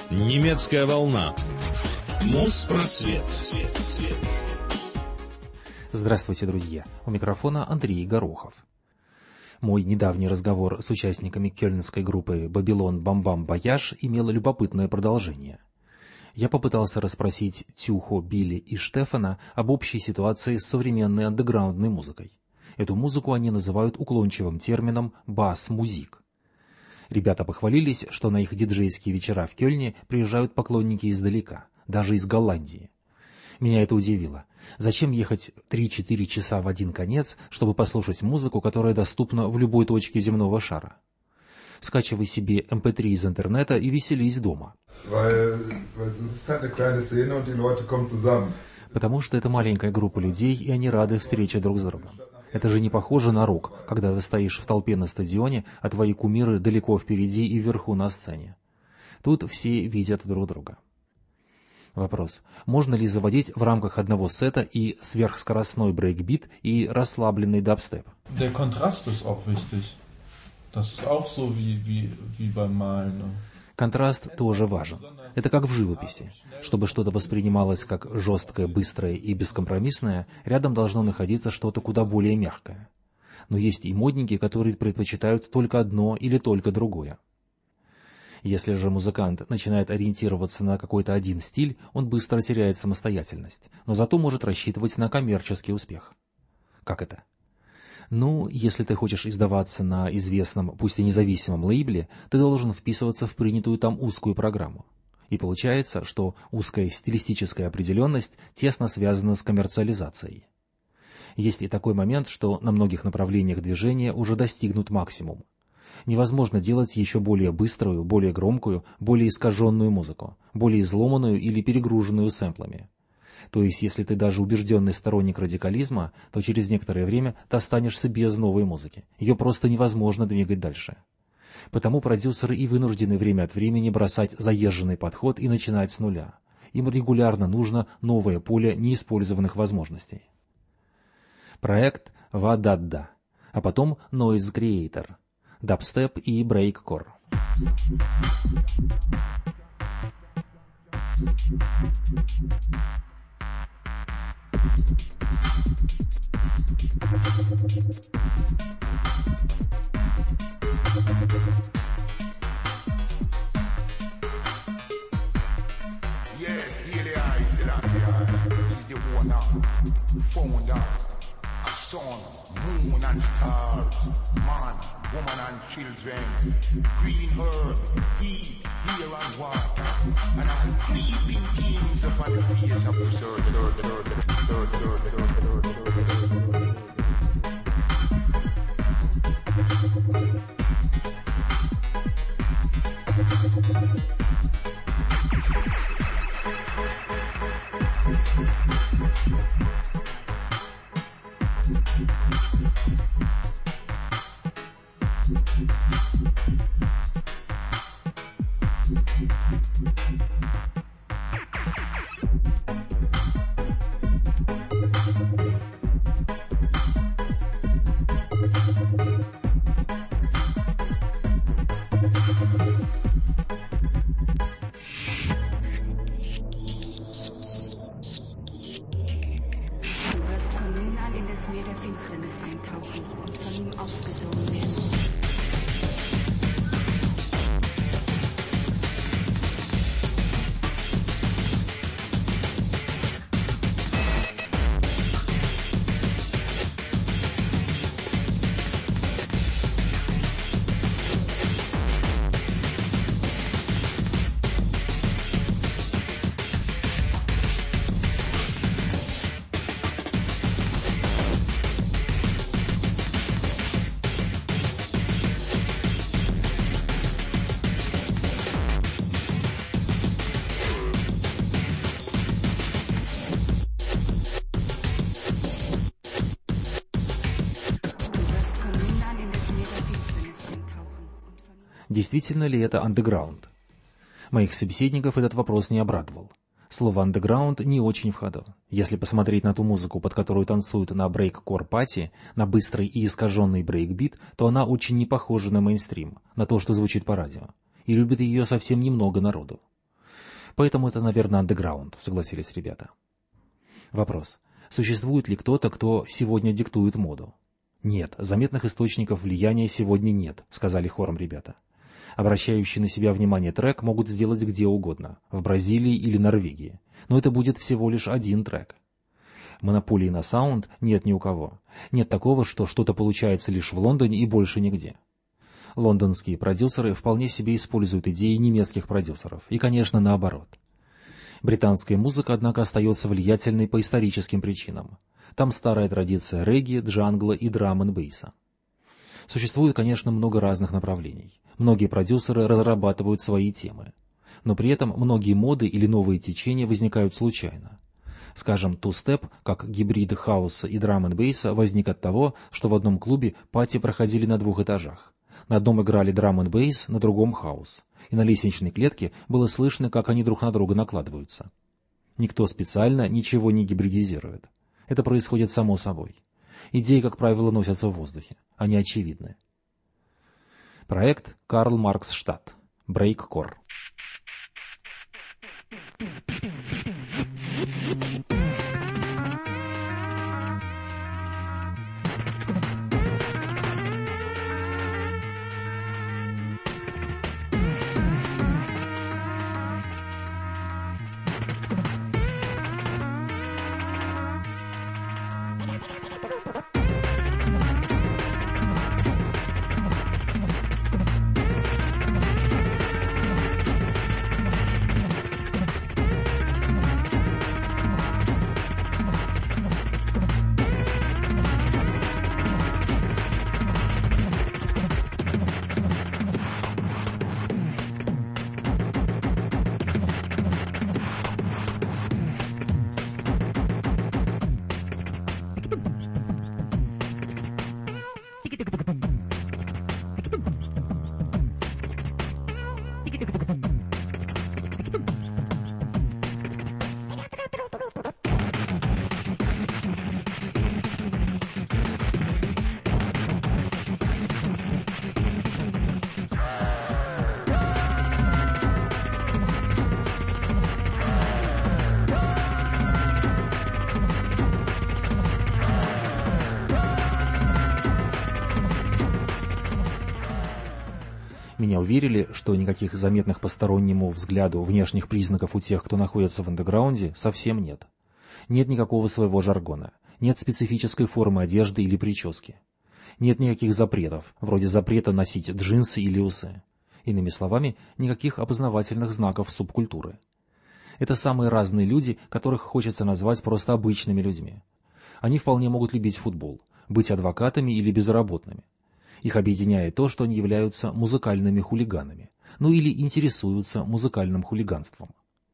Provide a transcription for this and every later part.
Немецкая волна. Моспросвет. Здравствуйте, друзья. У микрофона Андрей Горохов. Мой недавний разговор с участниками кёльнской группы «Babylon Bam Bam Voyage» имел любопытное продолжение. Я попытался расспросить Тюхо, Билли и Штефана об общей ситуации с современной андеграундной музыкой. Эту музыку они называют уклончивым термином «бас-музик». Ребята похвалились, что на их диджейские вечера в Кёльне приезжают поклонники издалека, даже из Голландии. Меня это удивило. Зачем ехать 3-4 часа в один конец, чтобы послушать музыку, которая доступна в любой точке земного шара? Скачивай себе MP3 из интернета и веселись дома. Потому что это маленькая группа людей, и они рады встрече друг с другом. Это же не похоже на рок, когда ты стоишь в толпе на стадионе, а твои кумиры далеко впереди и вверху на сцене. Тут все видят друг друга. Вопрос. Можно ли заводить в рамках одного сета и сверхскоростной брейкбит, и расслабленный дабстеп? Der Kontrast ist auch wichtig. Das ist auch so wie beim Malen. Контраст тоже важен. Это как в живописи. Чтобы что-то воспринималось как жесткое, быстрое и бескомпромиссное, рядом должно находиться что-то куда более мягкое. Но есть и модники, которые предпочитают только одно или только другое. Если же музыкант начинает ориентироваться на какой-то один стиль, он быстро теряет самостоятельность, но зато может рассчитывать на коммерческий успех. Как это? Ну, если ты хочешь издаваться на известном, пусть и независимом лейбле, ты должен вписываться в принятую там узкую программу. И получается, что узкая стилистическая определенность тесно связана с коммерциализацией. Есть и такой момент, что на многих направлениях движения уже достигнут максимум. Невозможно делать еще более быструю, более громкую, более искаженную музыку, более изломанную или перегруженную сэмплами. То есть, если ты даже убежденный сторонник радикализма, то через некоторое время ты останешься без новой музыки. Ее просто невозможно двигать дальше. Потому продюсеры и вынуждены время от времени бросать заезженный подход и начинать с нуля. Им регулярно нужно новое поле неиспользованных возможностей. Проект Вададда, а потом Noise Creator, дабстеп и брейккор. Yes, Haile Selassie, he's the owner, founder of sun, moon and stars, man, woman and children, green herb, heat, air and water, and all creeping things upon the face of this Meer der Finsternis eintauchen und von ihm aufgesogen werden. Действительно ли это андеграунд? Моих собеседников этот вопрос не обрадовал. Слово «андеграунд» не очень в ходу. Если посмотреть на ту музыку, под которую танцуют на брейк-кор-пати, на быстрый и искаженный брейкбит, то она очень не похожа на мейнстрим, на то, что звучит по радио. И любит ее совсем немного народу. Поэтому это, наверное, андеграунд, согласились ребята. Вопрос. Существует ли кто-то, кто сегодня диктует моду? Нет, заметных источников влияния сегодня нет, сказали хором ребята. Обращающий на себя внимание трек могут сделать где угодно, в Бразилии или Норвегии. Но это будет всего лишь один трек. Монополии на саунд нет ни у кого. Нет такого, что что-то получается лишь в Лондоне и больше нигде. Лондонские продюсеры вполне себе используют идеи немецких продюсеров. И, конечно, наоборот. Британская музыка, однако, остается влиятельной по историческим причинам. Там старая традиция регги, джангла и драм-н-бейса. Существует, конечно, много разных направлений. Многие продюсеры разрабатывают свои темы. Но при этом многие моды или новые течения возникают случайно. Скажем, ту-степ, как гибрид хауса и драм-н-бейса, возник от того, что в одном клубе пати проходили на 2 этажах. На одном играли драм-н-бейс, на другом хаус. И на лестничной клетке было слышно, как они друг на друга накладываются. Никто специально ничего не гибридизирует. Это происходит само собой. Идеи, как правило, носятся в воздухе. Они очевидны. Проект Карл Маркс Штадт. Брейккор. Меня уверили, что никаких заметных постороннему взгляду внешних признаков у тех, кто находится в андеграунде, совсем нет. Нет никакого своего жаргона, нет специфической формы одежды или прически. Нет никаких запретов, вроде запрета носить джинсы или усы. Иными словами, никаких опознавательных знаков субкультуры. Это самые разные люди, которых хочется назвать просто обычными людьми. Они вполне могут любить футбол, быть адвокатами или безработными. Их объединяет то, что они являются музыкальными хулиганами, ну или интересуются музыкальным хулиганством.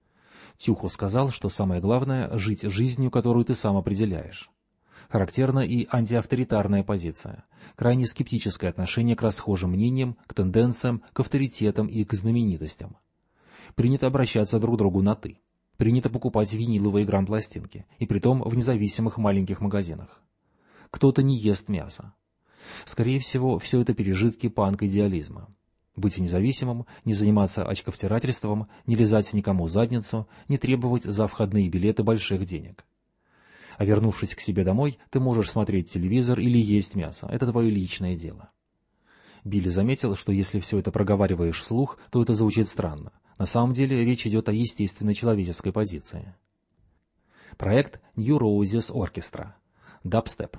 Тюхо сказал, что самое главное – жить жизнью, которую ты сам определяешь. Характерна и антиавторитарная позиция, крайне скептическое отношение к расхожим мнениям, к тенденциям, к авторитетам и к знаменитостям. Принято обращаться друг к другу на «ты». Принято покупать виниловые грамм-пластинки, и притом в независимых маленьких магазинах. Кто-то не ест мясо. Скорее всего, все это пережитки панк-идеализма. Быть независимым, не заниматься очковтирательством, не лизать никому задницу, не требовать за входные билеты больших денег. А вернувшись к себе домой, ты можешь смотреть телевизор или есть мясо. Это твое личное дело. Билли заметил, что если все это проговариваешь вслух, то это звучит странно. На самом деле речь идет о естественной человеческой позиции. Проект New Roses Orchestra. Дабстеп.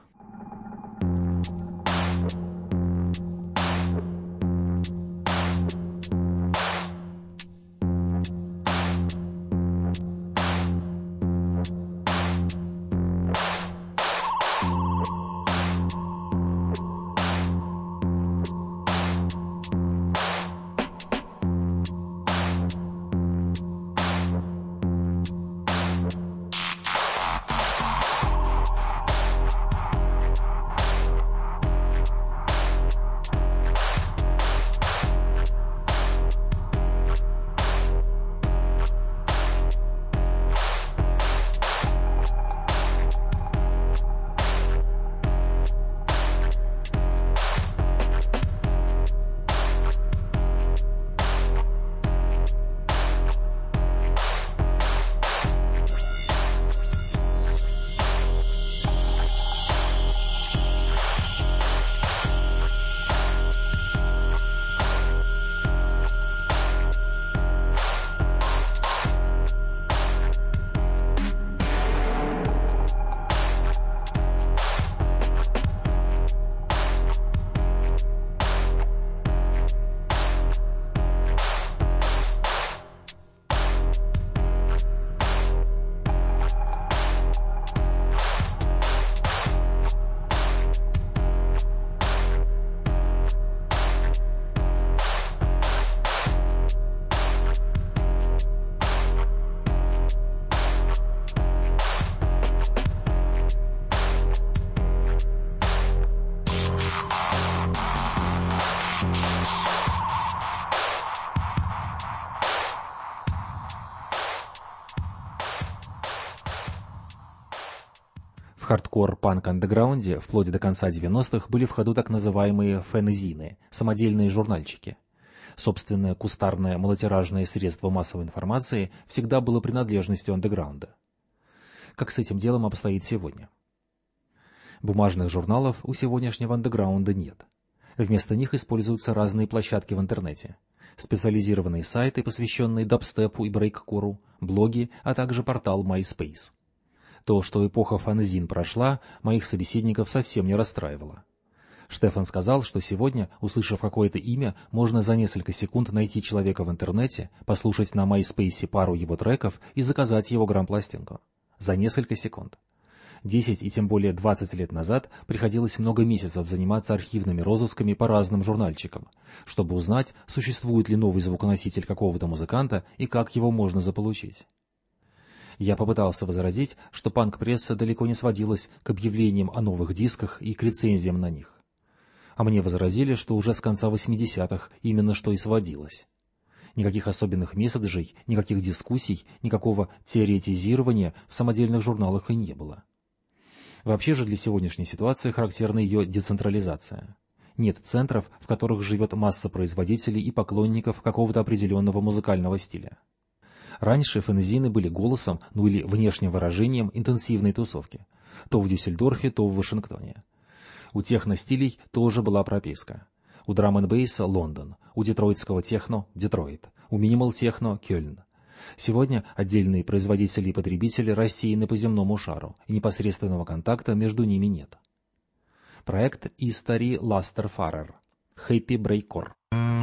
В хардкор-панк-андеграунде вплоть до конца 90-х были в ходу так называемые фэнзины, самодельные журнальчики. Собственное кустарное малотиражное средство массовой информации всегда было принадлежностью андеграунда. Как с этим делом обстоит сегодня? Бумажных журналов у сегодняшнего андеграунда нет. Вместо них используются разные площадки в интернете. Специализированные сайты, посвященные дабстепу и брейккору, блоги, а также портал MySpace. То, что эпоха фанзин прошла, моих собеседников совсем не расстраивало. Штефан сказал, что сегодня, услышав какое-то имя, можно за несколько секунд найти человека в интернете, послушать на MySpace пару его треков и заказать его грампластинку. За несколько секунд. 10 и тем более 20 лет назад приходилось много месяцев заниматься архивными розысками по разным журнальчикам, чтобы узнать, существует ли новый звуконоситель какого-то музыканта и как его можно заполучить. Я попытался возразить, что панк-пресса далеко не сводилась к объявлениям о новых дисках и к рецензиям на них. А мне возразили, что уже с конца 80-х именно что и сводилось. Никаких особенных месседжей, никаких дискуссий, никакого теоретизирования в самодельных журналах и не было. Вообще же для сегодняшней ситуации характерна ее децентрализация. Нет центров, в которых живет масса производителей и поклонников какого-то определенного музыкального стиля. Раньше фэнзины были голосом, ну или внешним выражением интенсивной тусовки. То в Дюссельдорфе, то в Вашингтоне. У техно-стилей тоже была прописка. У драм-н-бейса — Лондон, у детройтского техно — Детройт, у минимал-техно — Кёльн. Сегодня отдельные производители и потребители рассеяны по земному шару, и непосредственного контакта между ними нет. Проект Истари Ластерфарер. Хэппи Брейккор.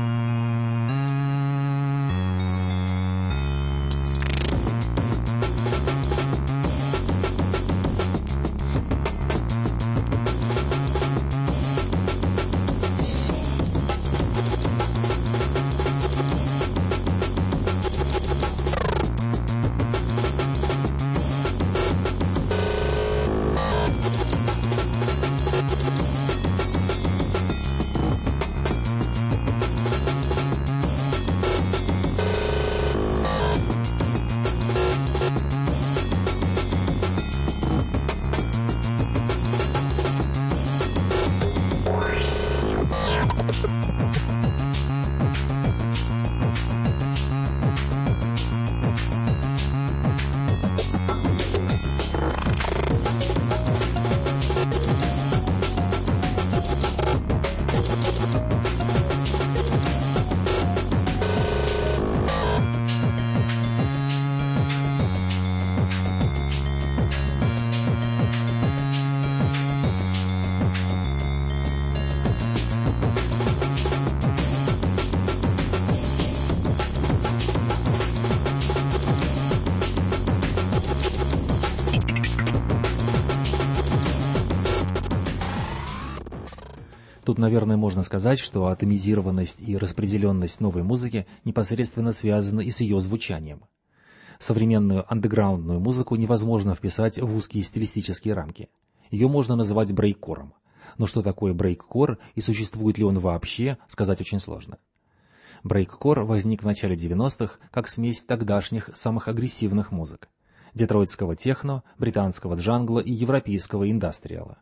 Тут, наверное, можно сказать, что атомизированность и распределенность новой музыки непосредственно связаны и с ее звучанием. Современную андеграундную музыку невозможно вписать в узкие стилистические рамки. Ее можно называть брейккором. Но что такое брейккор и существует ли он вообще, сказать очень сложно. Брейккор возник в начале 90-х как смесь тогдашних самых агрессивных музык. Детройтского техно, британского джангла и европейского индастриала.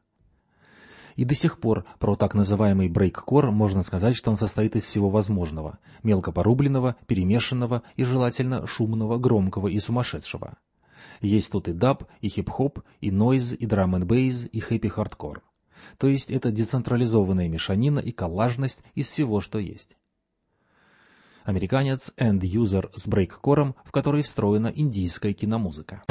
И до сих пор про так называемый брейккор можно сказать, что он состоит из всего возможного, мелко порубленного, перемешанного и желательно шумного, громкого и сумасшедшего. Есть тут и даб, и хип-хоп, и нойз, и драм-н-бейс, и хэппи-хардкор. То есть это децентрализованная мешанина и коллажность из всего, что есть. Американец End User с брейккором, в который встроена индийская киномузыка.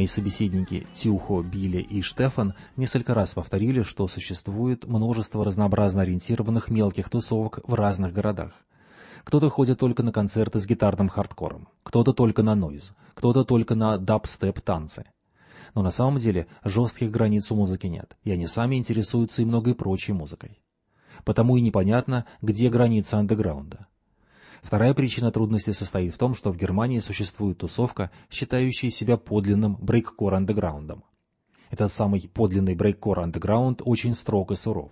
Мои собеседники Тюхо, Билли и Штефан несколько раз повторили, что существует множество разнообразно ориентированных мелких тусовок в разных городах. Кто-то ходит только на концерты с гитарным хардкором, кто-то только на нойз, кто-то только на дабстеп-танцы. Но на самом деле жестких границ у музыки нет, и они сами интересуются и многой прочей музыкой. Потому и непонятно, где граница андеграунда. Вторая причина трудности состоит в том, что в Германии существует тусовка, считающая себя подлинным брейккор-андеграундом. Этот самый подлинный брейккор-андеграунд очень строг и суров.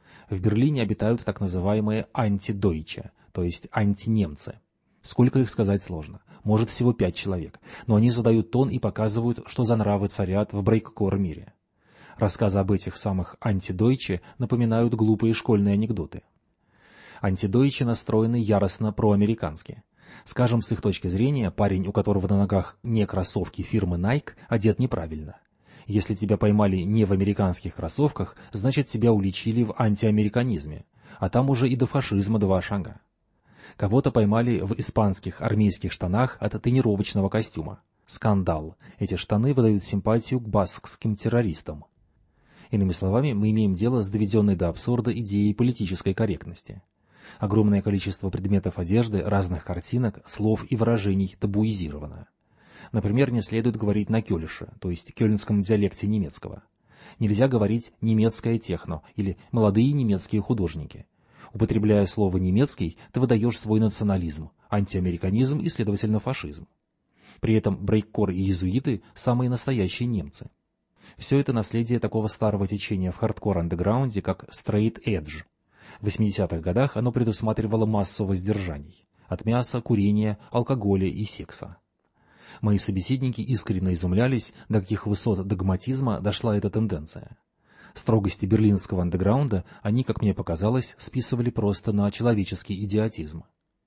В Берлине обитают так называемые антидойче, то есть антинемцы. Сколько их сказать сложно, может всего 5 человек, но они задают тон и показывают, что за нравы царят в брейккор-мире. Рассказы об этих самых антидойче напоминают глупые школьные анекдоты. Антидойче настроены яростно проамерикански. Скажем, с их точки зрения, парень, у которого на ногах не кроссовки фирмы Nike, одет неправильно. Если тебя поймали не в американских кроссовках, значит тебя уличили в антиамериканизме, а там уже и до фашизма 2 шага. Кого-то поймали в испанских армейских штанах от тренировочного костюма. Скандал. Эти штаны выдают симпатию к баскским террористам. Иными словами, мы имеем дело с доведенной до абсурда идеей политической корректности. Огромное количество предметов одежды, разных картинок, слов и выражений табуизировано. Например, не следует говорить на кёльше, то есть кёльнском диалекте немецкого. Нельзя говорить «немецкое техно» или «молодые немецкие художники». Употребляя слово «немецкий», ты выдаешь свой национализм, антиамериканизм и, следовательно, фашизм. При этом брейккор и иезуиты – самые настоящие немцы. Все это наследие такого старого течения в хардкор-андеграунде, как straight edge. В 80-х годах оно предусматривало массу воздержаний – от мяса, курения, алкоголя и секса. Мои собеседники искренне изумлялись, до каких высот догматизма дошла эта тенденция. Строгости берлинского андеграунда они, как мне показалось, списывали просто на человеческий идиотизм.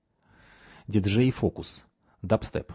Диджей Фокус. Дабстеп.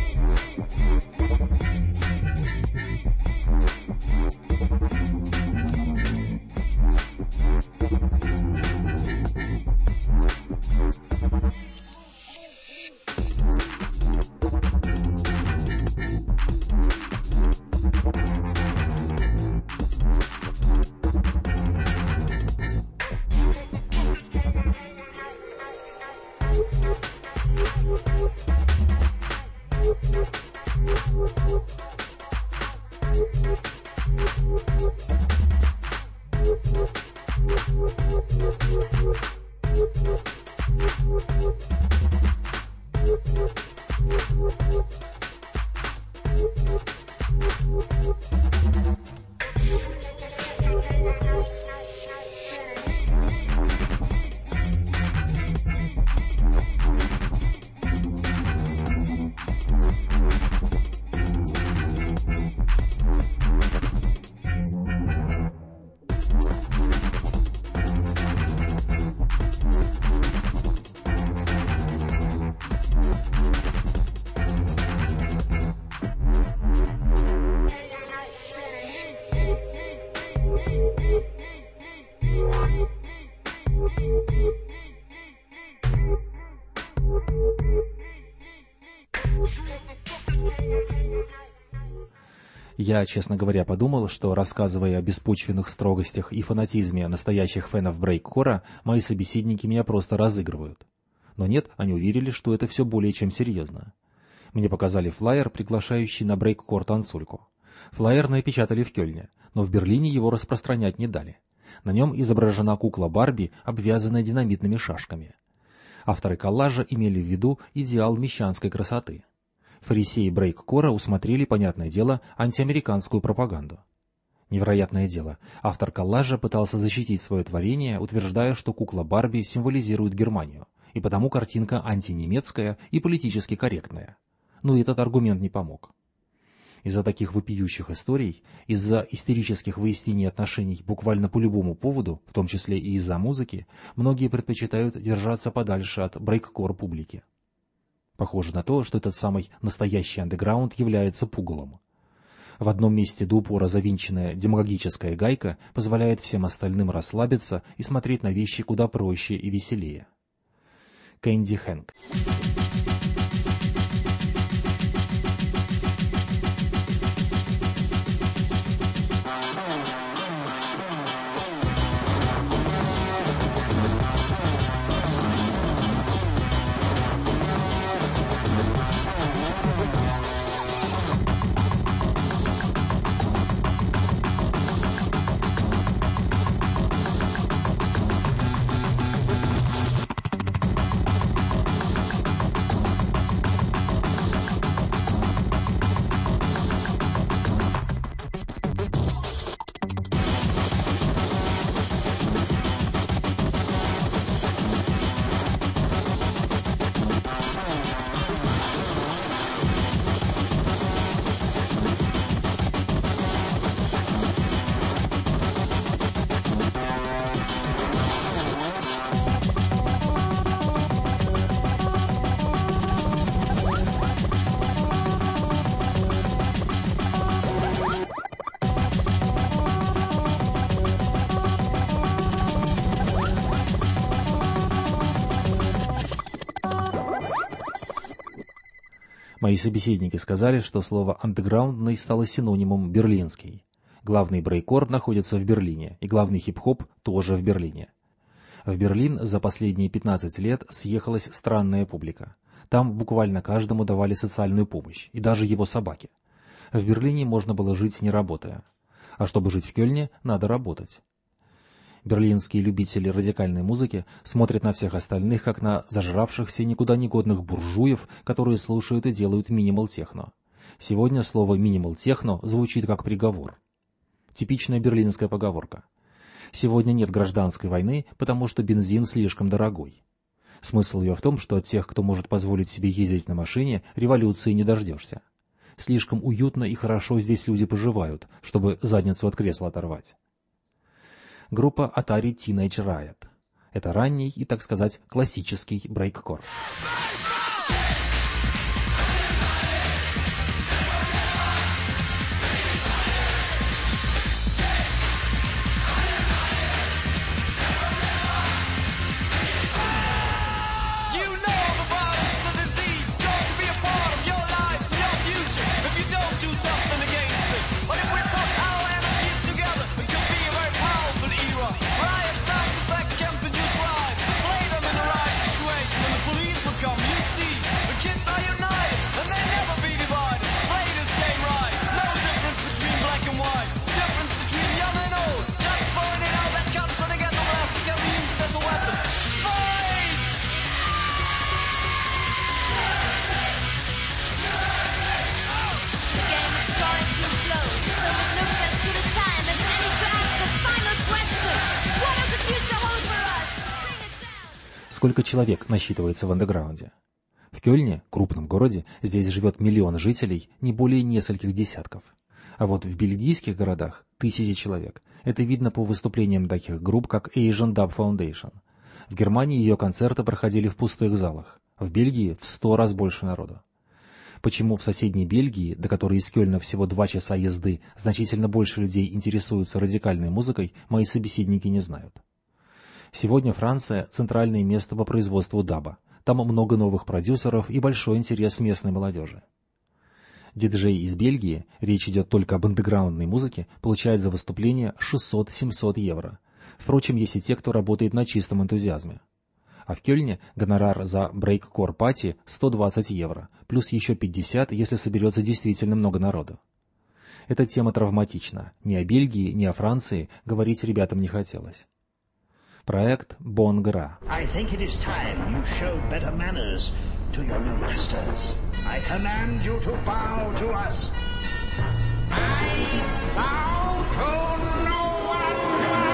Я, честно говоря, подумал, что, рассказывая о беспочвенных строгостях и фанатизме настоящих фенов брейккора, мои собеседники меня просто разыгрывают. Но нет, они уверили, что это все более чем серьезно. Мне показали флаер, приглашающий на брейккор-танцульку. Флаер напечатали в Кёльне, но в Берлине его распространять не дали. На нем изображена кукла Барби, обвязанная динамитными шашками. Авторы коллажа имели в виду идеал мещанской красоты. Фарисеи брейккора усмотрели, понятное дело, антиамериканскую пропаганду. Невероятное дело, автор коллажа пытался защитить свое творение, утверждая, что кукла Барби символизирует Германию, и потому картинка антинемецкая и политически корректная. Но этот аргумент не помог. Из-за таких вопиющих историй, из-за истерических выяснений отношений буквально по любому поводу, в том числе и из-за музыки, многие предпочитают держаться подальше от брейккор-публики. Похоже на то, что этот самый настоящий андеграунд является пугалом. В одном месте до упора завинченная демагогическая гайка позволяет всем остальным расслабиться и смотреть на вещи куда проще и веселее. Кэнди Хэнк. Мои собеседники сказали, что слово «андеграундный» стало синонимом «берлинский». Главный брейкор находится в Берлине, и главный хип-хоп тоже в Берлине. В Берлин за последние 15 лет съехалась странная публика. Там буквально каждому давали социальную помощь, и даже его собаке. В Берлине можно было жить не работая. А чтобы жить в Кёльне, надо работать. Берлинские любители радикальной музыки смотрят на всех остальных, как на зажравшихся никуда не годных буржуев, которые слушают и делают минимал-техно. Сегодня слово «минимал-техно» звучит как приговор. Типичная берлинская поговорка. Сегодня нет гражданской войны, потому что бензин слишком дорогой. Смысл ее в том, что от тех, кто может позволить себе ездить на машине, революции не дождешься. Слишком уютно и хорошо здесь люди поживают, чтобы задницу от кресла оторвать. Группа Atari Teenage Riot. Это ранний и, так сказать, классический брейккор. Сколько человек насчитывается в андеграунде? В Кёльне, крупном городе, здесь живет 1 миллион жителей, не более нескольких десятков. А вот в бельгийских городах 1000 человек. Это видно по выступлениям таких групп, как Asian Dub Foundation. В Германии ее концерты проходили в пустых залах. В Бельгии в 100 раз больше народу. Почему в соседней Бельгии, до которой из Кёльна всего 2 часа езды, значительно больше людей интересуются радикальной музыкой, мои собеседники не знают. Сегодня Франция – центральное место по производству даба. Там много новых продюсеров и большой интерес местной молодежи. Диджей из Бельгии, речь идет только об андеграундной музыке, получает за выступление 600-700 евро. Впрочем, есть и те, кто работает на чистом энтузиазме. А в Кёльне гонорар за брейккор-пати 120 евро, плюс еще 50, если соберется действительно много народу. Эта тема травматична. Ни о Бельгии, ни о Франции говорить ребятам не хотелось. Проект Bon Gras. I think it is time you showed better manners to your new masters. I command you to bow to us. I bow to no one.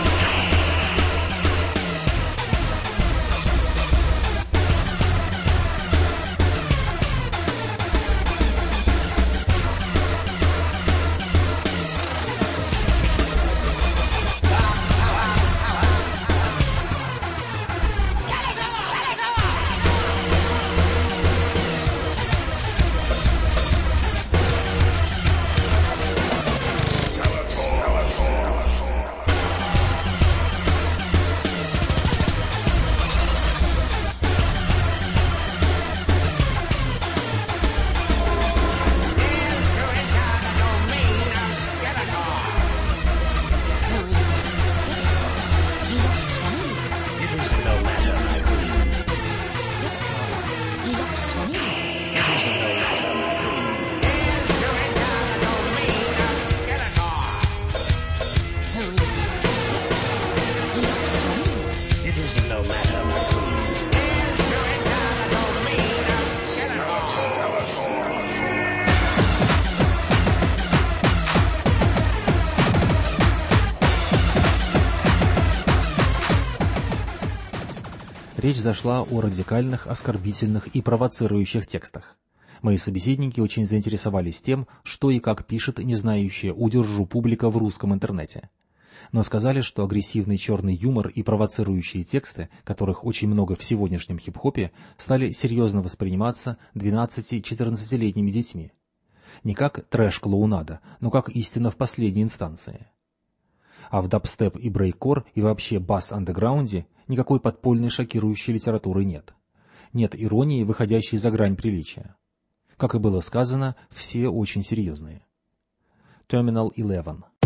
Речь зашла о радикальных, оскорбительных и провоцирующих текстах. Мои собеседники очень заинтересовались тем, что и как пишет не знающая удержу публика в русском интернете. Но сказали, что агрессивный черный юмор и провоцирующие тексты, которых очень много в сегодняшнем хип-хопе, стали серьезно восприниматься 12-14-летними детьми. Не как трэш-клоунада, но как истина в последней инстанции. А в дабстеп и брейккор и вообще бас-андеграунде никакой подпольной шокирующей литературы нет. Нет иронии, выходящей за грань приличия. Как и было сказано, все очень серьезные. Terminal 11.